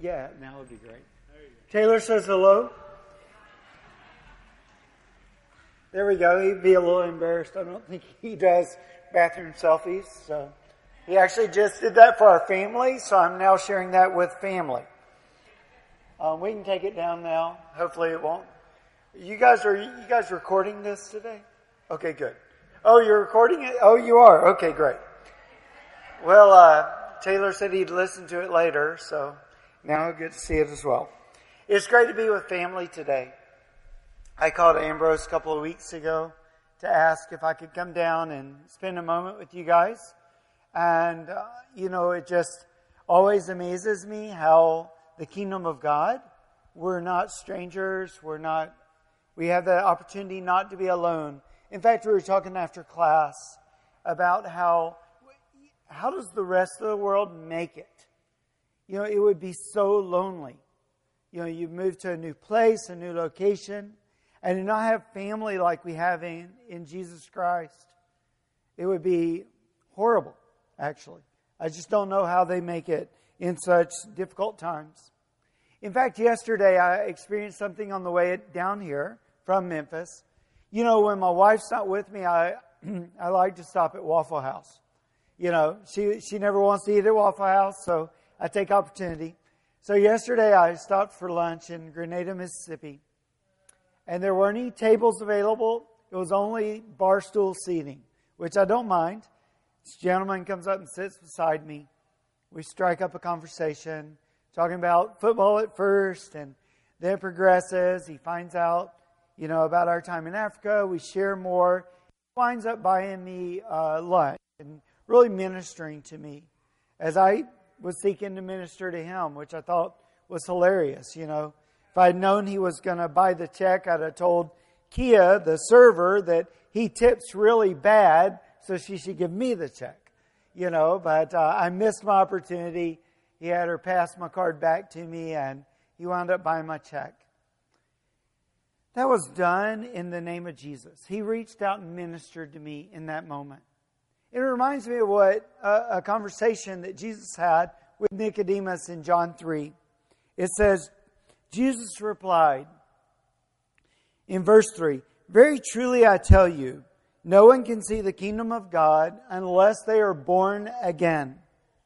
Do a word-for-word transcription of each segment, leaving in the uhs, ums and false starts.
Yeah, now would be great. Taylor says hello. There we go. He'd be a little embarrassed. I don't think he does bathroom selfies. So he actually just did that for our family. So I'm now sharing that with family. Um, we can take it down now. Hopefully it won't. You guys are you guys recording this today? Okay, good. Oh, you're recording it? Oh, you are. Okay, great. Well, uh, Taylor said he'd listen to it later, so now I get to see it as well. It's great to be with family today. I called Ambrose a couple of weeks ago to ask if I could come down and spend a moment with you guys. And, uh, you know, it just always amazes me how the kingdom of God, we're not strangers, we're not, we have the opportunity not to be alone. In fact, we were talking after class about how, how does the rest of the world make it? You know, it would be so lonely. You know, you move to a new place, a new location, and to not have family like we have in, in Jesus Christ. It would be horrible, actually. I just don't know how they make it in such difficult times. In fact, yesterday I experienced something on the way down here from Memphis. You know, when my wife's not with me, I I like to stop at Waffle House. You know, she she never wants to eat at Waffle House, so I take opportunity. So yesterday I stopped for lunch in Grenada, Mississippi, and there weren't any tables available. It was only bar stool seating, which I don't mind. This gentleman comes up and sits beside me. We strike up a conversation, talking about football at first, and then it progresses. He finds out, you know, about our time in Africa. We share more. He winds up buying me uh, lunch and really ministering to me as I was seeking to minister to him, which I thought was hilarious. You know, if I'd known he was going to buy the check, I'd have told Kia, the server, that he tips really bad, so she should give me the check. You know, but uh, I missed my opportunity. He had her pass my card back to me, and he wound up buying my check. That was done in the name of Jesus. He reached out and ministered to me in that moment. It reminds me of what uh, a conversation that Jesus had with Nicodemus in John three. It says, Jesus replied in verse three, "Very truly I tell you, no one can see the kingdom of God unless they are born again."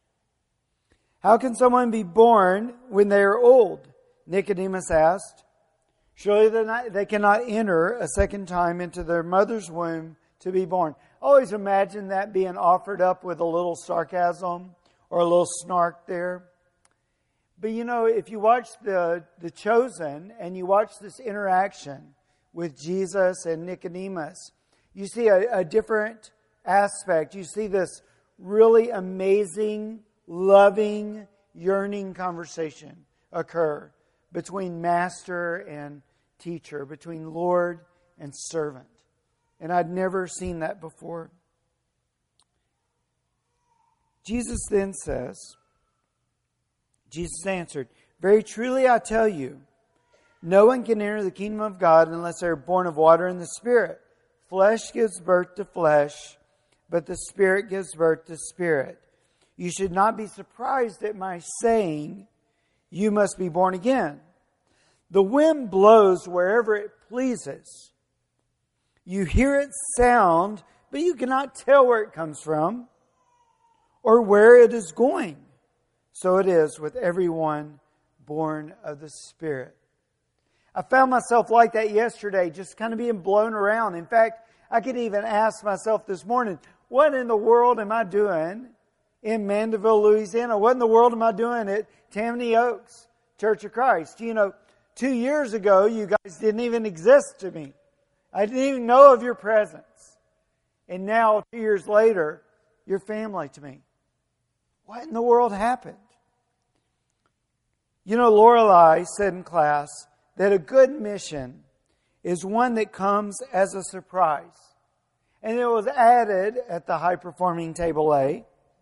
"How can someone be born when they are old?" Nicodemus asked. "Surely they not, they cannot enter a second time into their mother's womb to be born." Always imagine that being offered up with a little sarcasm or a little snark there. But you know, if you watch the, the Chosen and you watch this interaction with Jesus and Nicodemus, you see a, a different aspect. You see this really amazing, loving, yearning conversation occur between master and teacher, between Lord and servant. And I'd never seen that before. Jesus then says, Jesus answered, "Very truly I tell you, no one can enter the kingdom of God unless they are born of water and the Spirit. Flesh gives birth to flesh, but the Spirit gives birth to spirit. You should not be surprised at my saying, you must be born again. The wind blows wherever it pleases. You hear its sound, but you cannot tell where it comes from or where it is going. So it is with everyone born of the Spirit." I found myself like that yesterday, just kind of being blown around. In fact, I could even ask myself this morning, what in the world am I doing in Mandeville, Louisiana? What in the world am I doing at Tammany Oaks Church of Christ? You know, two years ago, you guys didn't even exist to me. I didn't even know of your presence. And now, two years later, you're family to me. What in the world happened? You know, Lorelei said in class that a good mission is one that comes as a surprise. And it was added at the high-performing table A,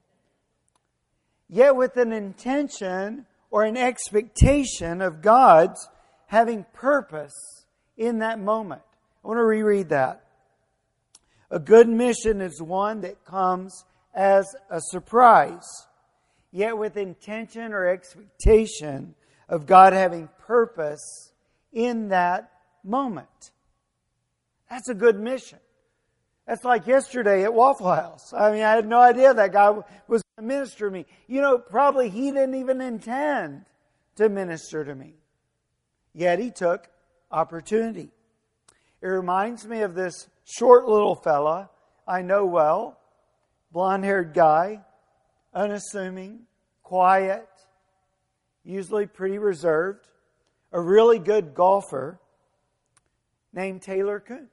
yet with an intention or an expectation of God's having purpose in that moment. I want to reread that. A good mission is one that comes as a surprise, yet with intention or expectation of God having purpose in that moment. That's a good mission. That's like yesterday at Waffle House. I mean, I had no idea that guy was going to minister to me. You know, probably he didn't even intend to minister to me. Yet he took opportunity. It reminds me of this short little fella I know well, blonde-haired guy, unassuming, quiet, usually pretty reserved, a really good golfer named Taylor Kuntz.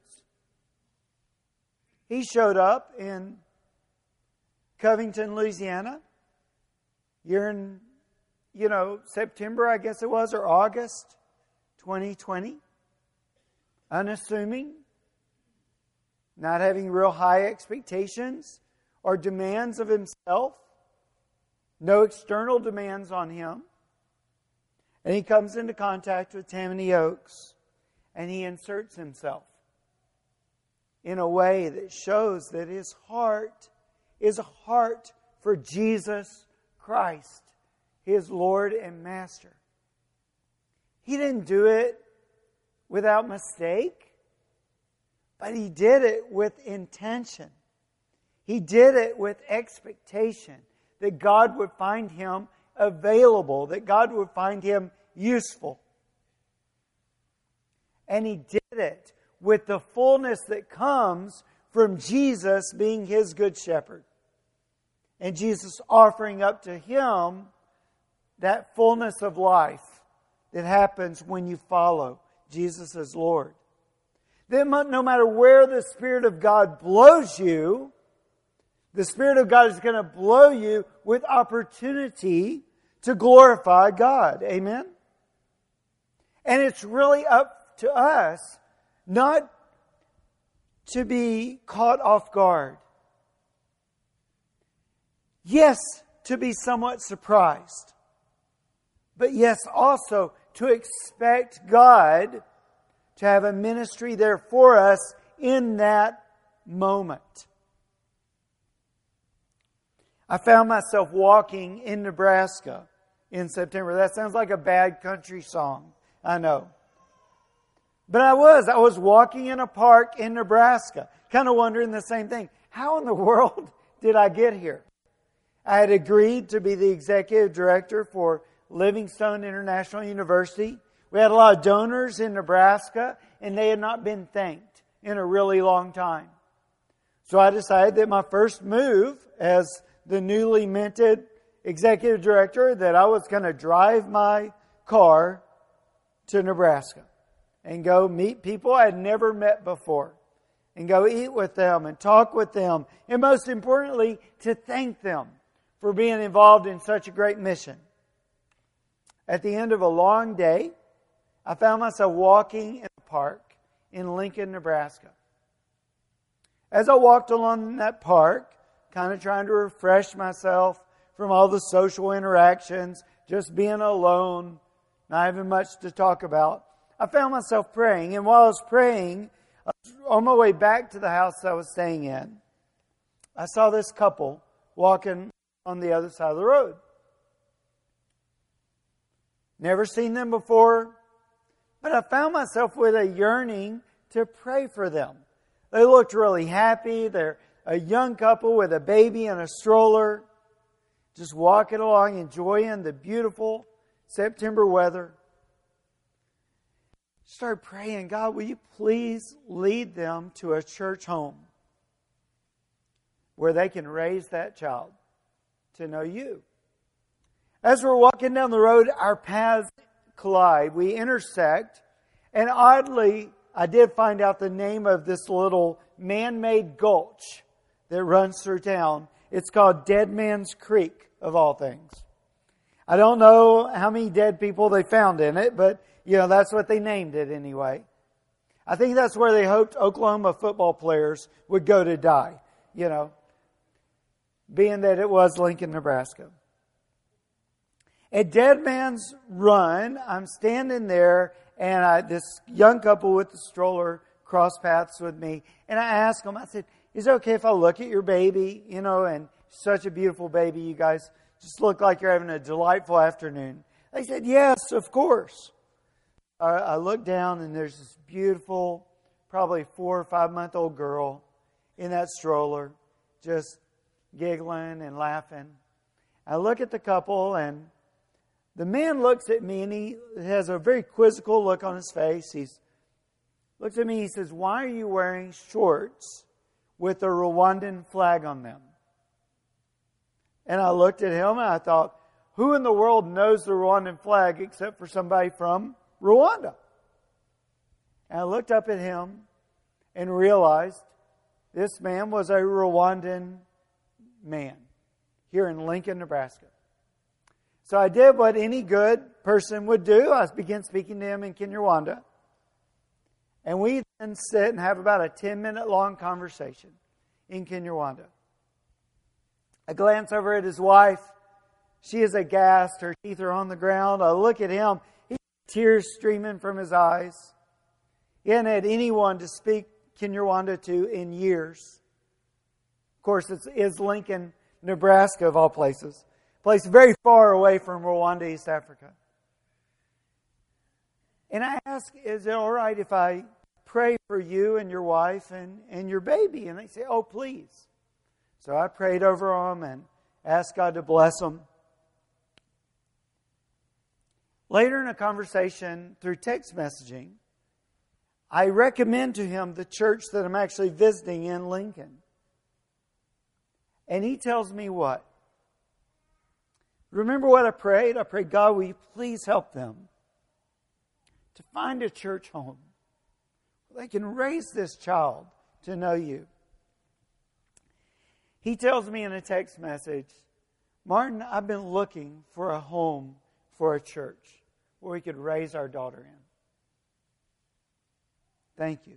He showed up in Covington, Louisiana, year in, you know, September, I guess it was, or August twenty twenty. Unassuming, not having real high expectations or demands of himself, no external demands on him. And he comes into contact with Tammany Oaks, and he inserts himself in a way that shows that his heart is a heart for Jesus Christ, his Lord and Master. He didn't do it without mistake, but he did it with intention. He did it with expectation that God would find him available, that God would find him useful. And he did it with the fullness that comes from Jesus being his good shepherd. And Jesus offering up to him that fullness of life that happens when you follow Jesus as Lord. Then no matter where the Spirit of God blows you, the Spirit of God is going to blow you with opportunity to glorify God. Amen? And it's really up to us not to be caught off guard. Yes, to be somewhat surprised. But yes, also to expect God to have a ministry there for us in that moment. I found myself walking in Nebraska in September. That sounds like a bad country song. I know. But I was. I was walking in a park in Nebraska, kind of wondering the same thing. How in the world did I get here? I had agreed to be the executive director for Livingstone International University. We had a lot of donors in Nebraska, and they had not been thanked in a really long time. So I decided that my first move as the newly minted executive director, that I was going to drive my car to Nebraska and go meet people I had never met before and go eat with them and talk with them, and most importantly, to thank them for being involved in such a great mission. At the end of a long day, I found myself walking in a park in Lincoln, Nebraska. As I walked along that park, kind of trying to refresh myself from all the social interactions, just being alone, not having much to talk about, I found myself praying. And while I was praying, on my way back to the house I was staying in, I saw this couple walking on the other side of the road. Never seen them before, but I found myself with a yearning to pray for them. They looked really happy. They're a young couple with a baby and a stroller, just walking along, enjoying the beautiful September weather. Started praying, God, will you please lead them to a church home where they can raise that child to know you. As we're walking down the road, our paths collide. We intersect. And oddly, I did find out the name of this little man-made gulch that runs through town. It's called Dead Man's Creek, of all things. I don't know how many dead people they found in it, but, you know, that's what they named it anyway. I think that's where they hoped Oklahoma football players would go to die, you know, being that it was Lincoln, Nebraska. At Dead Man's Run, I'm standing there, and I, this young couple with the stroller crossed paths with me, and I asked them, I said, is it okay if I look at your baby? You know, and such a beautiful baby, you guys just look like you're having a delightful afternoon. They said, yes, of course. I, I looked down and there's this beautiful, probably four or five month old girl in that stroller, just giggling and laughing. I look at the couple and the man looks at me and he has a very quizzical look on his face. He looks at me and he says, why are you wearing shorts with a Rwandan flag on them? And I looked at him and I thought, who in the world knows the Rwandan flag except for somebody from Rwanda? And I looked up at him and realized this man was a Rwandan man here in Lincoln, Nebraska. So I did what any good person would do. I began speaking to him in Kinyarwanda. And we then sit and have about a ten minute long conversation in Kinyarwanda. I glance over at his wife. She is aghast. Her teeth are on the ground. I look at him. He has tears streaming from his eyes. He hadn't had anyone to speak Kinyarwanda to in years. Of course, it is Lincoln, Nebraska, of all places. A place very far away from Rwanda, East Africa. And I ask, is it all right if I pray for you and your wife and, and your baby? And they say, oh, please. So I prayed over them and asked God to bless them. Later in a conversation through text messaging, I recommend to him the church that I'm actually visiting in Lincoln. And he tells me what? Remember what I prayed? I prayed, God, will you please help them to find a church home where they can raise this child to know you. He tells me in a text message, Martin, I've been looking for a home for a church where we could raise our daughter in. Thank you.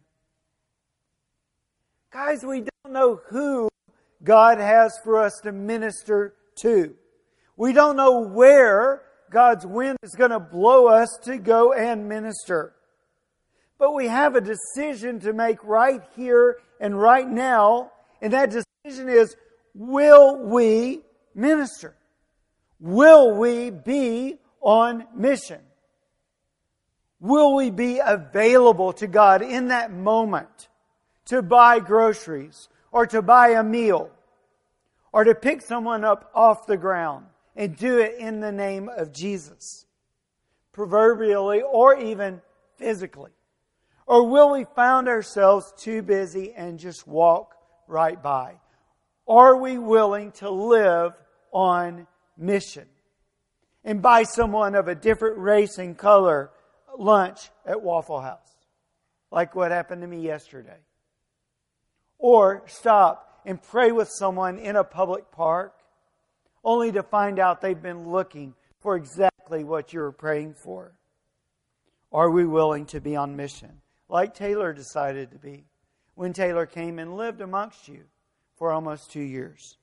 Guys, we don't know who God has for us to minister to. We don't know where God's wind is going to blow us to go and minister. But we have a decision to make right here and right now. And that decision is, will we minister? Will we be on mission? Will we be available to God in that moment to buy groceries or to buy a meal or to pick someone up off the ground and do it in the name of Jesus, proverbially or even physically? Or will we find ourselves too busy and just walk right by? Are we willing to live on mission and buy someone of a different race and color lunch at Waffle House, like what happened to me yesterday? Or stop and pray with someone in a public park only to find out they've been looking for exactly what you were praying for? Are we willing to be on mission, like Taylor decided to be when Taylor came and lived amongst you for almost two years?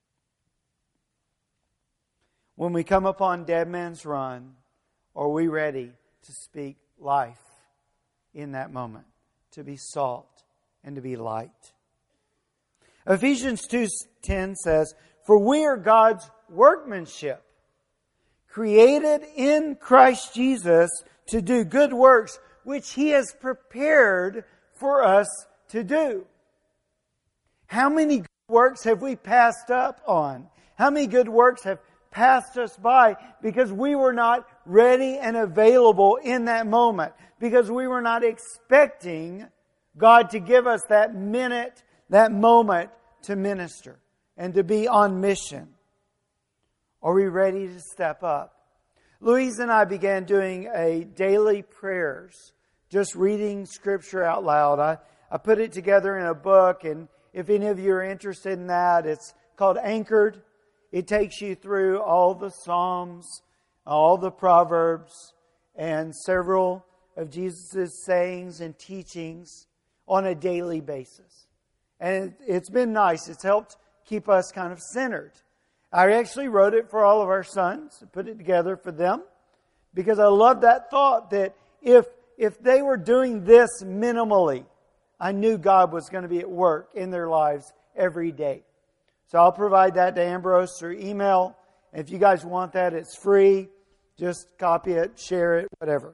When we come upon Dead Man's Run, are we ready to speak life in that moment, to be salt and to be light? Ephesians two ten says, for we are God's workmanship, created in Christ Jesus to do good works, which He has prepared for us to do. How many good works have we passed up on? How many good works have passed us by because we were not ready and available in that moment? Because we were not expecting God to give us that minute, that moment to minister and to be on mission. Are we ready to step up? Louise and I began doing a daily prayers, just reading Scripture out loud. I, I put it together in a book, and if any of you are interested in that, it's called Anchored. It takes you through all the Psalms, all the Proverbs, and several of Jesus' sayings and teachings on a daily basis. And it's been nice. It's helped keep us kind of centered. I actually wrote it for all of our sons, put it together for them, because I love that thought that if if they were doing this minimally, I knew God was going to be at work in their lives every day. So I'll provide that to Ambrose through email. If you guys want that, it's free. Just copy it, share it, whatever.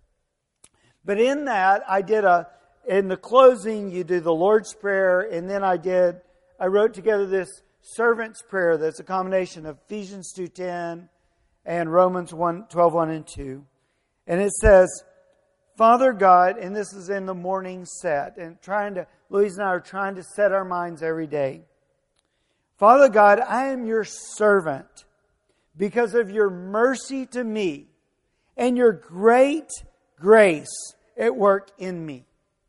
But in that, I did a, in the closing, you do the Lord's Prayer, and then I did, I wrote together this servant's prayer that's a combination of Ephesians two ten and Romans one, twelve, one and two. And it says, Father God, and this is in the morning set, and trying to, Louise and I are trying to set our minds every day. Father God, I am your servant because of your mercy to me and your great grace at work in me.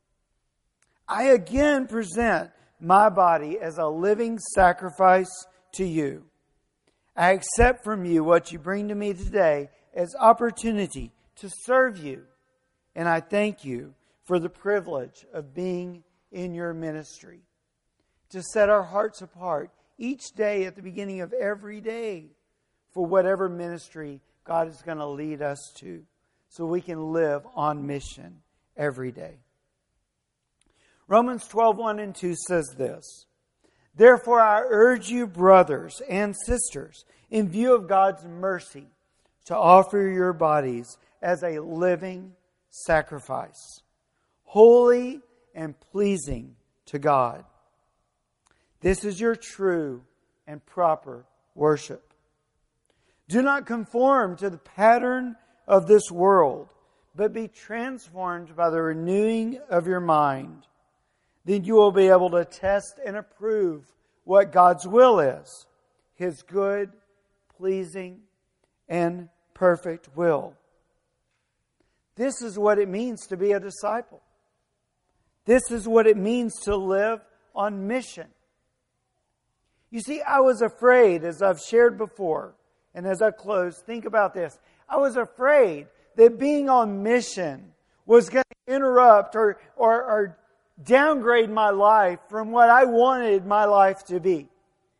I again present my body as a living sacrifice to you. I accept from you what you bring to me today as opportunity to serve you. And I thank you for the privilege of being in your ministry. To set our hearts apart each day at the beginning of every day for whatever ministry God is going to lead us to. So we can live on mission every day. Romans twelve, one and two says this. Therefore I urge you, brothers and sisters, in view of God's mercy, to offer your bodies as a living sacrifice, holy and pleasing to God. This is your true and proper worship. Do not conform to the pattern of this world, but be transformed by the renewing of your mind. Then you will be able to test and approve what God's will is, His good, pleasing, and perfect will. This is what it means to be a disciple. This is what it means to live on mission. You see, I was afraid, as I've shared before, and as I close, think about this. I was afraid that being on mission was going to interrupt or, or, or downgrade my life from what I wanted my life to be.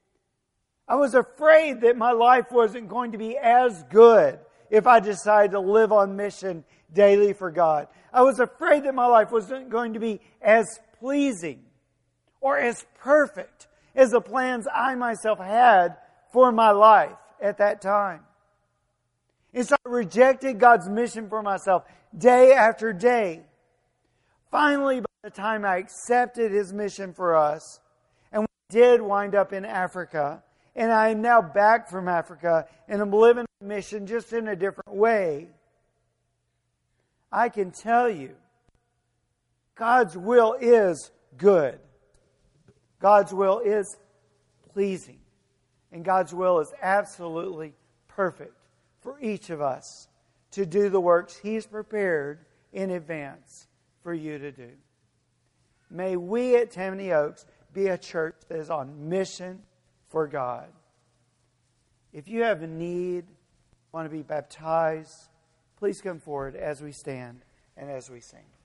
I was afraid that my life wasn't going to be as good if I decided to live on mission daily for God. I was afraid that my life wasn't going to be as pleasing or as perfect as the plans I myself had for my life at that time. And so I rejected God's mission for myself day after day. Finally, by the time I accepted His mission for us, and we did wind up in Africa, and I am now back from Africa, and I'm living a mission just in a different way, I can tell you, God's will is good. God's will is pleasing. And God's will is absolutely perfect for each of us to do the works He's prepared in advance for you to do. May we at Tammany Oaks be a church that is on mission for God. If you have a need, want to be baptized, please come forward as we stand and as we sing.